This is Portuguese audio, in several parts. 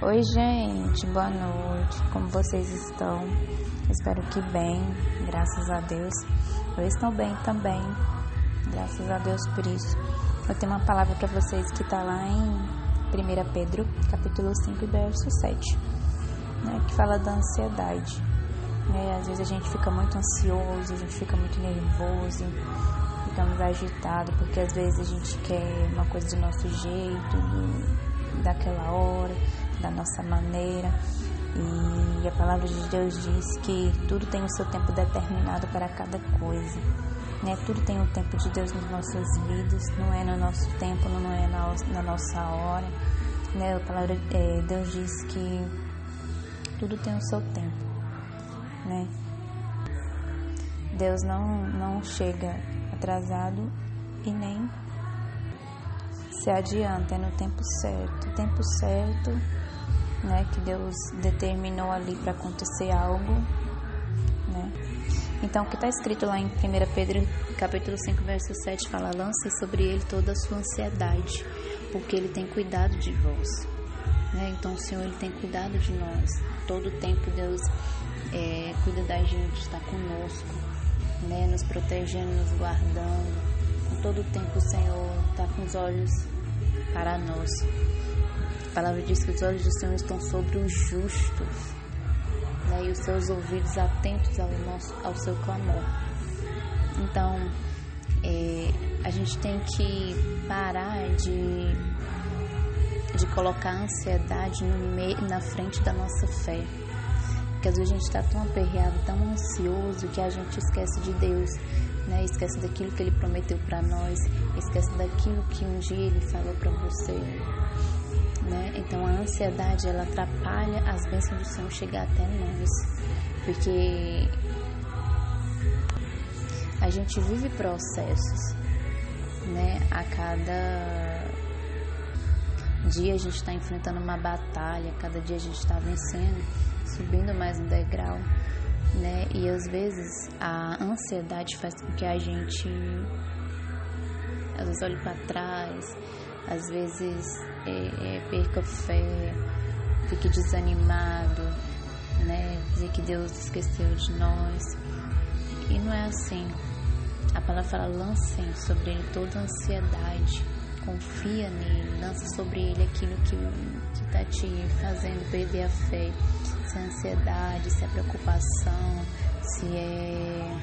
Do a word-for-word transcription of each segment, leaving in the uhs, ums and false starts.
Oi, gente, boa noite. Como vocês estão? Espero que bem, graças a Deus. Eu estou bem também, graças a Deus por isso. Eu tenho uma palavra para vocês que está lá em primeira Pedro, capítulo cinco, verso sete, né, que fala da ansiedade. Né? Às vezes a gente fica muito ansioso, a gente fica muito nervoso, ficamos agitados, porque às vezes a gente quer uma coisa do nosso jeito, do, daquela hora, da nossa maneira, e a palavra de Deus diz que tudo tem o seu tempo determinado para cada coisa, né? Tudo tem o tempo de Deus nas nossas vidas, não é no nosso tempo, não é na, na nossa hora, né? A palavra, é, Deus diz que tudo tem o seu tempo, né? Deus não, não chega atrasado e nem se adianta, é no tempo certo, o tempo certo, né, que Deus determinou ali para acontecer algo, né? Então, o que está escrito lá em primeira Pedro, capítulo cinco, verso sete, fala: lance sobre ele toda a sua ansiedade, porque ele tem cuidado de vós, né? Então, o Senhor, ele tem cuidado de nós, todo o tempo Deus é, cuida da gente, está conosco, né, nos protegendo, nos guardando, com todo o tempo o Senhor está com os olhos para nós. A palavra diz que os olhos do Senhor estão sobre os justos, né, e os seus ouvidos atentos ao, nosso, ao seu clamor. Então, é, a gente tem que parar de, de colocar a ansiedade no meio, na frente da nossa fé. Porque às vezes a gente está tão aperreado, tão ansioso, que a gente esquece de Deus, né? Esquece daquilo que Ele prometeu para nós, esquece daquilo que um dia Ele falou para você, né? Então a ansiedade, ela atrapalha as bênçãos do Senhor chegar até nós, porque a gente vive processos, né? A cada dia a gente está enfrentando uma batalha, cada dia a gente está vencendo, subindo mais um degrau, né? E às vezes a ansiedade faz com que a gente às vezes olhe para trás, às vezes é, é, perca fé, fique desanimado, né? Dizer que Deus esqueceu de nós. E não é assim. A palavra fala: lancem sobre ele toda a ansiedade, confia nele, lança sobre ele aquilo que está te fazendo perder a fé, se é ansiedade, se é preocupação, se é...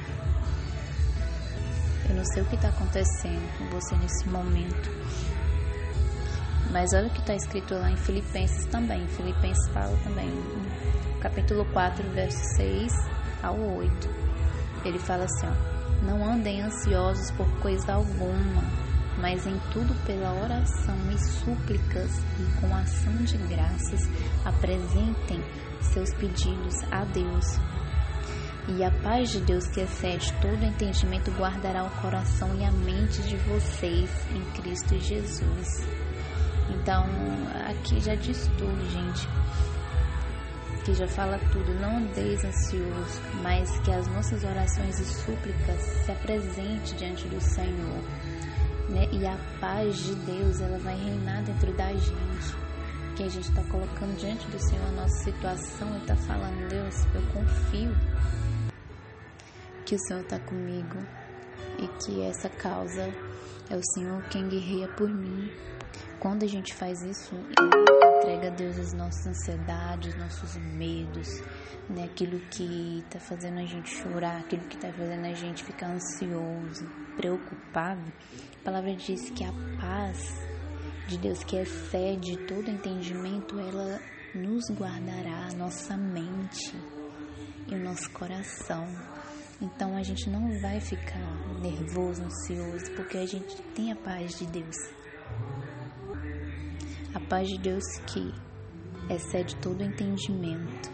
eu não sei o que está acontecendo com você nesse momento, mas olha o que está escrito lá em Filipenses também. Filipenses fala também, capítulo quatro, verso seis ao oito, ele fala assim, ó: não andem ansiosos por coisa alguma, mas em tudo pela oração e súplicas e com ação de graças apresentem seus pedidos a Deus. E a paz de Deus, que excede todo entendimento, guardará o coração e a mente de vocês em Cristo Jesus. Então, aqui já diz tudo, gente. Aqui já fala tudo. Não andeis ansioso, mas que as nossas orações e súplicas se apresentem diante do Senhor, né? E a paz de Deus, ela vai reinar dentro da gente, que a gente está colocando diante do Senhor a nossa situação e está falando: Deus, eu confio que o Senhor está comigo e que essa causa é o Senhor quem guerreia por mim. Quando a gente faz isso, entrega a Deus as nossas ansiedades, nossos medos, né? Aquilo que está fazendo a gente chorar, aquilo que está fazendo a gente ficar ansioso, preocupado. A palavra diz que a paz de Deus, que excede todo entendimento, ela nos guardará a nossa mente e o nosso coração. Então a gente não vai ficar nervoso, ansioso, porque a gente tem a paz de Deus. A paz de Deus que excede todo entendimento.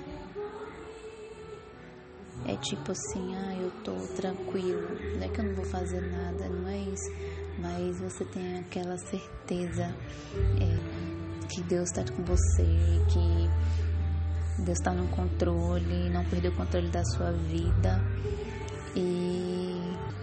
É tipo assim: ah, eu tô tranquilo, não é que eu não vou fazer nada, não é isso. Mas você tem aquela certeza é, que Deus está com você, que Deus está no controle, não perdeu o controle da sua vida. E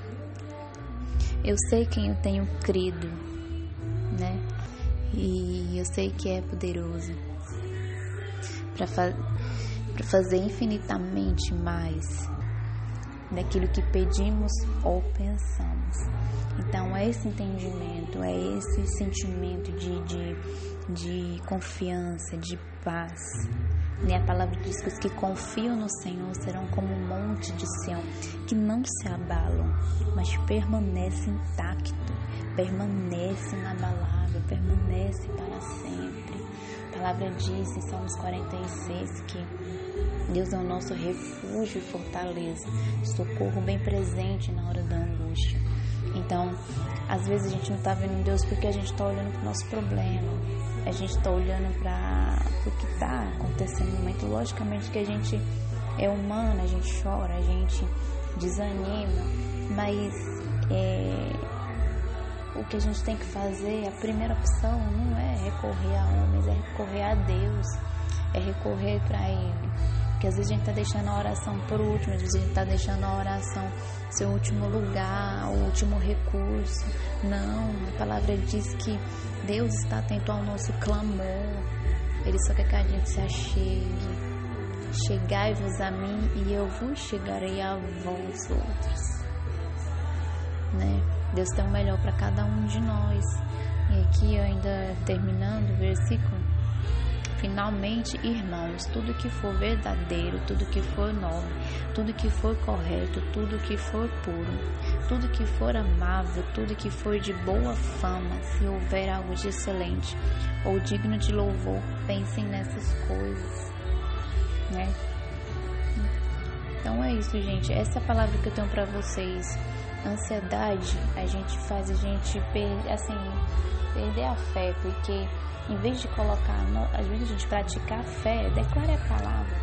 eu sei quem eu tenho crido, né? E eu sei que é poderoso. para fa- para fazer infinitamente mais daquilo que pedimos ou pensamos. Então, é esse entendimento, é esse sentimento de, de, de confiança, de paz. E a palavra diz que os que confiam no Senhor serão como um monte de Sião, que não se abalam, mas permanece intacto, permanece inabalável, permanece para sempre. A palavra diz em Salmos quarenta e seis que Deus é o nosso refúgio e fortaleza, socorro bem presente na hora da angústia. Então, às vezes a gente não está vendo Deus porque a gente está olhando para o nosso problema, a gente está olhando para o que está acontecendo no momento. Logicamente que a gente é humano, a gente chora, a gente desanima, mas é, o que a gente tem que fazer, a primeira opção não é recorrer a homens, é recorrer a Deus, é recorrer para Ele. Porque às vezes a gente está deixando a oração por último, às vezes a gente está deixando a oração ser o último lugar, o último recurso. Não, a palavra diz que Deus está atento ao nosso clamor. Ele só quer que a gente se achegue. Chegai-vos a mim e eu vos chegarei a vós outros. Né? Deus tem o melhor para cada um de nós. E aqui, ainda terminando o versículo, finalmente, irmãos, tudo que for verdadeiro, tudo que for nobre, tudo que for correto, tudo que for puro, tudo que for amável, tudo que for de boa fama, se houver algo de excelente ou digno de louvor, pensem nessas coisas, né? Então é isso, gente. Essa é a palavra que eu tenho pra vocês. Ansiedade, a gente faz a gente per- assim, perder a fé, porque em vez de colocar, às vezes a gente praticar a fé, declare a palavra.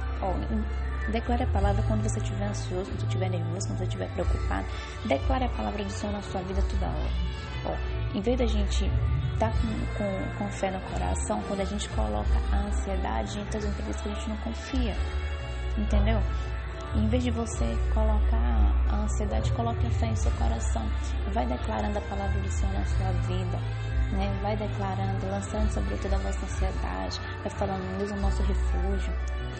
Ó, declare a palavra quando você estiver ansioso, quando você estiver nervoso, quando você estiver preocupado. Declare a palavra do Senhor na sua vida toda hora. Ó, em vez da gente estar com, com, com fé no coração, quando a gente coloca a ansiedade, a gente está dizendo para Deus que a gente não confia. Entendeu? Em vez de você colocar a ansiedade, coloque a fé em seu coração. Vai declarando a palavra do Senhor na sua vida. Né? Vai declarando, lançando sobre toda a vossa ansiedade, vai falando, Deus é o nosso refúgio,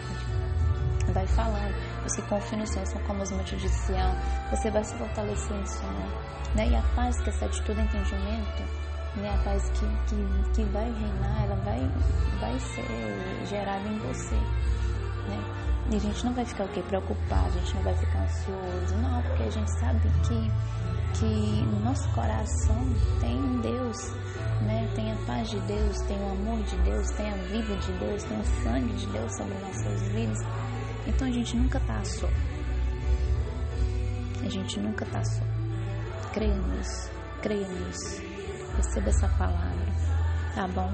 vai falando, os que confiam no Senhor são como os montes de Sião, você vai se fortalecer no Senhor, né? E a paz que excede todo entendimento, né? A paz que, que, que vai reinar, ela vai, vai ser gerada em você, né? E a gente não vai ficar o quê? Preocupado, a gente não vai ficar ansioso, não, porque a gente sabe que, que no nosso coração tem Deus, né? Tem a paz de Deus, tem o amor de Deus, tem a vida de Deus, tem o sangue de Deus sobre nossas vidas. Então a gente nunca tá só. A gente nunca tá só. Creia nisso, creia nisso. Receba essa palavra, tá bom?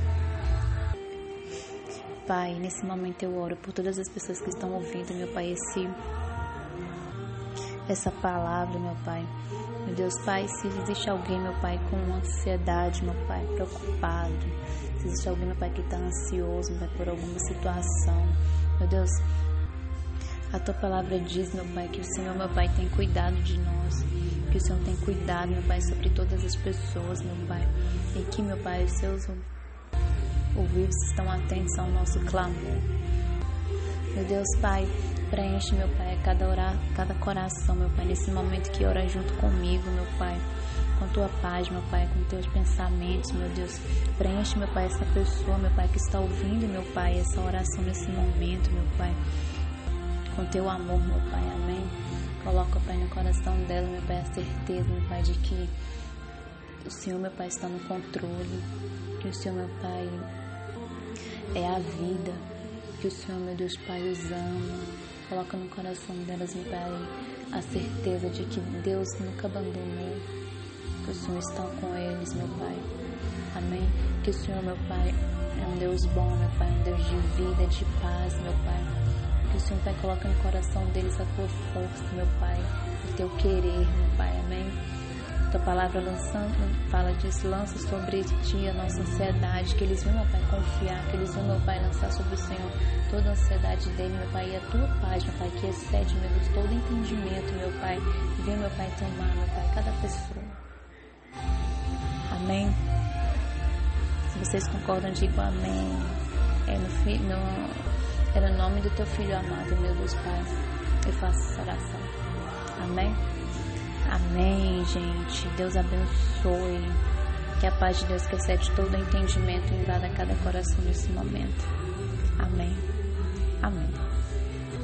Pai, nesse momento eu oro por todas as pessoas que estão ouvindo, meu Pai, esse, essa palavra, meu Pai. Meu Deus, Pai, se existe alguém, meu Pai, com ansiedade, meu Pai, preocupado, se existe alguém, meu Pai, que está ansioso, meu Pai, por alguma situação, meu Deus, a Tua palavra diz, meu Pai, que o Senhor, meu Pai, tem cuidado de nós, que o Senhor tem cuidado, meu Pai, sobre todas as pessoas, meu Pai, e que, meu Pai, os seus ouvidos estão atentos ao nosso clamor. Meu Deus, Pai, preenche, meu Pai, cada, orar, cada coração, meu Pai, nesse momento que ora junto comigo, meu Pai, com Tua paz, meu Pai, com Teus pensamentos, meu Deus. Preenche, meu Pai, essa pessoa, meu Pai, que está ouvindo, meu Pai, essa oração nesse momento, meu Pai, com Teu amor, meu Pai, amém. Coloca, Pai, no coração dela, meu Pai, a certeza, meu Pai, de que o Senhor, meu Pai, está no controle, que o Senhor, meu Pai, é a vida, que o Senhor, meu Deus, Pai, os ama. Coloca no coração delas, meu Pai, a certeza de que Deus nunca abandonou, que o Senhor está com eles, meu Pai, amém. Que o Senhor, meu Pai, é um Deus bom, meu Pai, um Deus de vida, de paz, meu Pai. Que o Senhor, Pai, coloca no coração deles a Tua força, meu Pai, o Teu querer, meu Pai, amém. Tua palavra lançando, fala disso, lança sobre Ti a nossa ansiedade, que eles venham, meu Pai, confiar, que eles venham, meu Pai, lançar sobre o Senhor toda a ansiedade dele, meu Pai, e a Tua paz, meu Pai, que excede, meu Deus, todo entendimento, meu Pai, e venha, meu Pai, tomar, meu Pai, cada pessoa. Amém? Se vocês concordam, digo amém. É no, fi, no, é no nome do teu Filho amado, meu Deus Pai, eu faço essa oração. Amém? Amém, gente. Deus abençoe. Que a paz de Deus, que excede todo entendimento, invada cada coração nesse momento. Amém. Amém.